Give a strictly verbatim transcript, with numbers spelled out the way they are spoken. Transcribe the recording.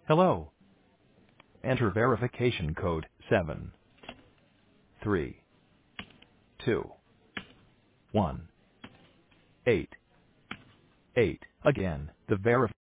Hello. Enter verification code seven three two one eight eight. Again, the verify